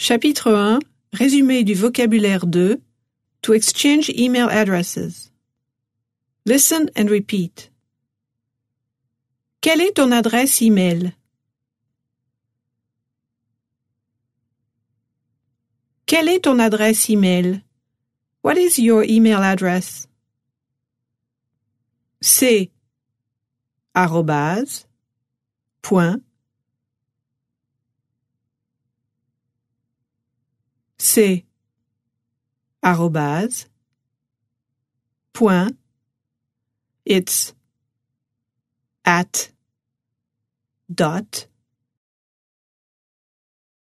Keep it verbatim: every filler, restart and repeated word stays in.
Chapitre un. Résumé du vocabulaire de To exchange email addresses. Listen and repeat. Quelle est ton adresse email? Quelle est ton adresse email? What is your email address? C'est arrobase, point, c'est arrobase, point, it's at, dot,